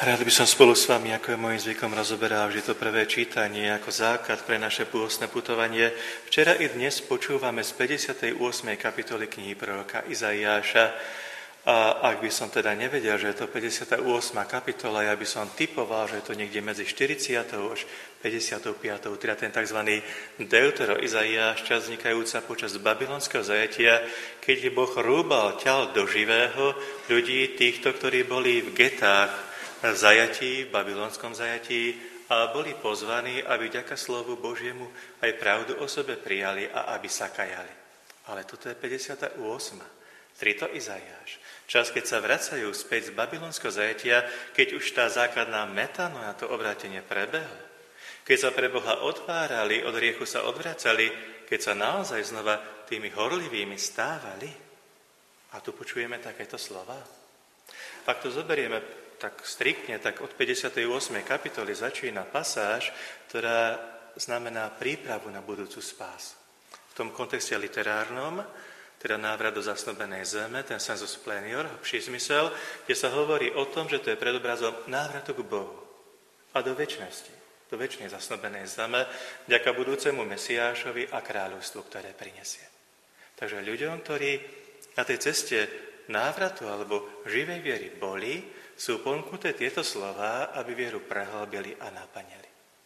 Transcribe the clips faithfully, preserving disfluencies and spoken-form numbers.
Rád by som spolu s vami, ako je môjim zvykom, rozoberal vždy to prvé čítanie ako základ pre naše pôstne putovanie. Včera i dnes počúvame z päťdesiatej ôsmej kapitoly knihy proroka Izaiáša. A ak by som teda nevedel, že je to päťdesiata ôsma kapitola, ja by som typoval, že je to niekde medzi štyridsiatou až päťdesiatou piatou, teda ten tzv. Deutero Izaiáš, časť vznikajúca počas babylonského zajatia, keď Boh rúbal ťal do živého ľudí, týchto, ktorí boli v getách, v zajatí, v babylonskom zajatí a boli pozvaní, aby vďaka slovu Božiemu aj pravdu o sebe prijali a aby sa kajali. Ale toto je päťdesiata ôsma. Trito Izaiáš. Čas, keď sa vracajú späť z babylonského zajatia, keď už tá základná metanoja, to obrátenie prebehlo. Keď sa pre Boha otvárali, od hriechu sa odvracali, keď sa naozaj znova tými horlivými stávali. A tu počujeme takéto slova. Ak to zoberieme tak striktne, tak od päťdesiatej ôsmej kapitoly začína pasáž, ktorá znamená prípravu na budúcu spásu. V tom kontexte literárnom, teda návrat do zasnúbenej zeme, ten sensus plenior, hlbší zmysel, kde sa hovorí o tom, že to je predobrazom návratu k Bohu a do večnosti, do večnej zasnúbenej zeme, vďaka budúcemu Mesiášovi a kráľovstvu, ktoré prinesie. Takže ľuďom, ktorí na tej ceste návratu alebo živej viery boli, sú ponúknuté tieto slová, aby vieru prehlbili a naplnili.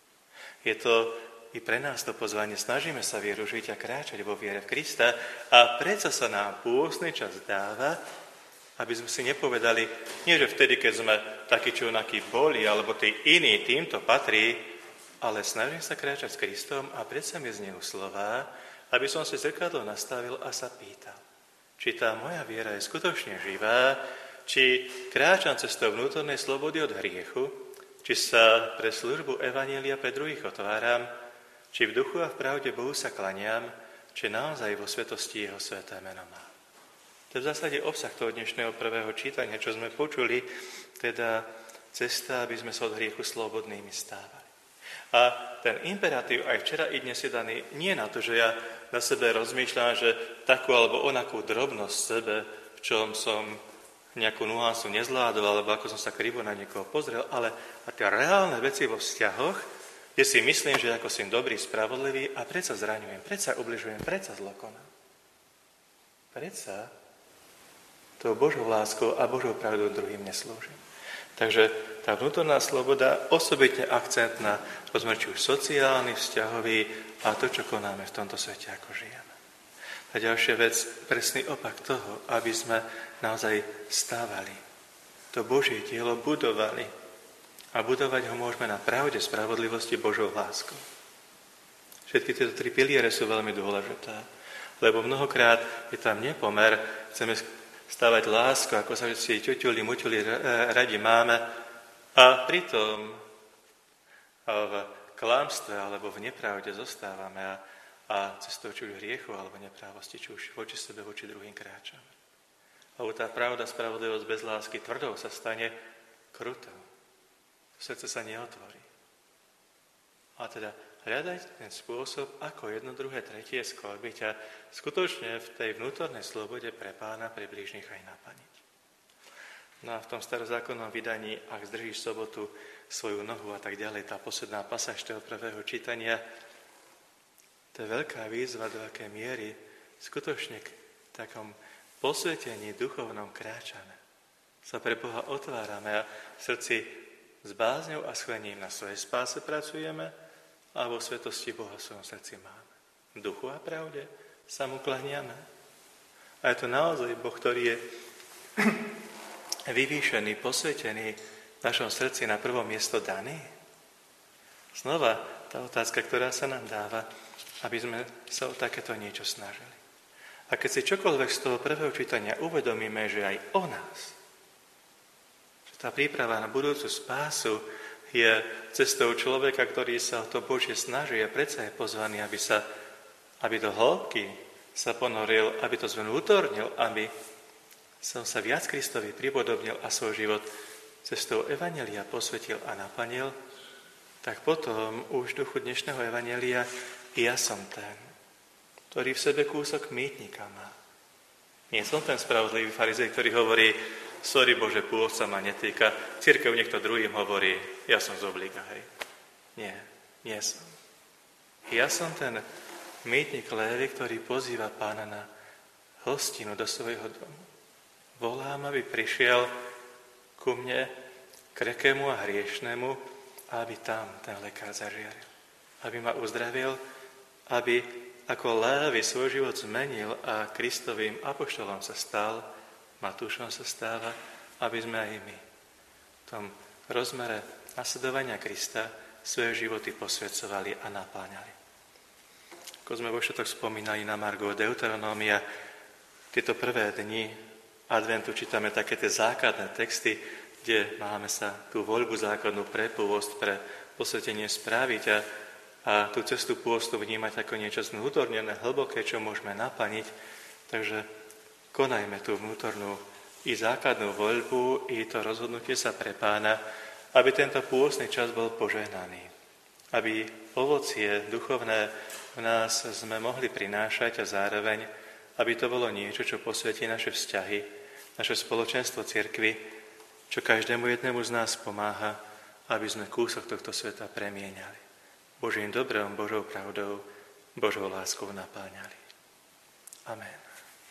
Je to i pre nás to pozvanie, snažíme sa vieru žiť a kráčať vo viere v Krista a predsa sa nám pôstny čas dáva, aby sme si nepovedali, nie že vtedy, keď sme takí čo onakí boli, alebo tí iní, týmto patrí, ale snažím sa kráčať s Kristom a predsa mi znejú slová, aby som si zrkadlo nastavil a sa pýtal, či tá moja viera je skutočne živá, či kráčam cestou vnútornej slobody od hriechu, či sa pre službu evanjelia pre druhých otváram, či v duchu a v pravde Bohu sa klaniam, či naozaj vo svetosti jeho sväté meno má. To je v zásade obsah toho dnešného prvého čítania, čo sme počuli, teda cesta, aby sme sa od hriechu slobodnými stávali. A ten imperatív aj včera i dnes je daný nie na to, že ja na sebe rozmýšľam, že takú alebo onakú drobnosť sebe, v čom som nejakú nuansu nezvládol, alebo ako som sa krivo na niekoho pozrel, ale a tie reálne veci vo vzťahoch, kde si myslím, že ako som dobrý, spravodlivý a predsa zraňujem, predsa ubližujem, predsa zlokonám. Predsa tou Božou láskou a Božou pravdou druhým neslúžim. Takže tá vnútorná sloboda, osobitne akcent na rozmer či už sociálny, vzťahový a to, čo konáme v tomto svete, ako žijeme. A ďalšia vec, presný opak toho, aby sme naozaj stávali. To Božie dielo budovali. A budovať ho môžeme na pravde, spravodlivosti, Božou láskou. Všetky tieto tri piliere sú veľmi dôležité. Lebo mnohokrát je tam nepomer, chceme stávať lásku, ako sa všetci ťuťuli, muťuli radi máme. A pritom v klamstve alebo v nepravde zostávame a a cestou či už hriechu alebo neprávosti, či už voči sebe, voči druhým kráčame. Lebo tá pravda, spravodlivosť bez lásky tvrdou sa stane krutou. Srdce sa neotvorí. A teda hľadať ten spôsob, ako jedno, druhé, tretie sklbiť a skutočne v tej vnútornej slobode pre Pána, pre blížnych aj naplniť. No a v tom starozákonnom vydaní, ak zdržíš sobotu svoju nohu a tak ďalej, tá posledná pasáž toho prvého čítania, to je veľká výzva, do akej miery skutočne k takom posvetení duchovnom kráčame. Sa pre Boha otvárame a v srdci s bázňou a schvením na svojej spáse pracujeme a vo svetosti Boha v svojom srdci máme. V duchu a pravde sa mu klaniame. A je to naozaj Boh, ktorý je vyvýšený, posvetený v našom srdci na prvom miesto daný. Znova tá otázka, ktorá sa nám dáva, aby sme sa o takéto niečo snažili. A keď si čokoľvek z toho prvého čítania uvedomíme, že aj o nás, že tá príprava na budúcu spásu je cestou človeka, ktorý sa o to Božie snaží a predsa je pozvaný, aby, sa, aby do hĺbky sa ponoril, aby to zvnútornil, aby som sa viac Kristovi pripodobnil a svoj život cestou evanjelia posvetil a naplnil, tak potom už v duchu dnešného evanjelia ja som ten, ktorý v sebe kúsok mýtnika má. Nie som ten spravodlivý farizej, ktorý hovorí, sorry Bože, pôst sa ma netýka, cirkev niekto druhým hovorí, ja som z obliga, hej. Nie, nie som. Ja som ten mýtnik Lévy, ktorý pozýva Pána na hostinu do svojho domu. Volám, aby prišiel ku mne, krekému a hriešnemu, a aby tam ten lekár zažiaril. Aby ma uzdravil, aby ako Lévy svoj život zmenil a Kristovým apoštolom sa stal, Matúšom sa stáva, aby sme aj my v tom rozmere nasledovania Krista svoje životy posvedzovali a napáňali. Ako sme vo štvrtok spomínali na margo Deuteronómia, tieto prvé dni adventu čítame také tie základné texty, kde máme sa tú voľbu základnú pre pôst, pre posvetenie správiť a, a tú cestu pôstu vnímať ako niečo zvnútornené, hlboké, čo môžeme naplniť. Takže konajme tú vnútornú i základnú voľbu, i to rozhodnutie sa pre Pána, aby tento pôstny čas bol požehnaný. Aby ovocie duchovné v nás sme mohli prinášať a zároveň, aby to bolo niečo, čo posvetí naše vzťahy, naše spoločenstvo cirkvi, čo každému jednému z nás pomáha, aby sme kúsok tohto sveta premieňali. Božím dobrom, Božou pravdou, Božou láskou napáňali. Amen.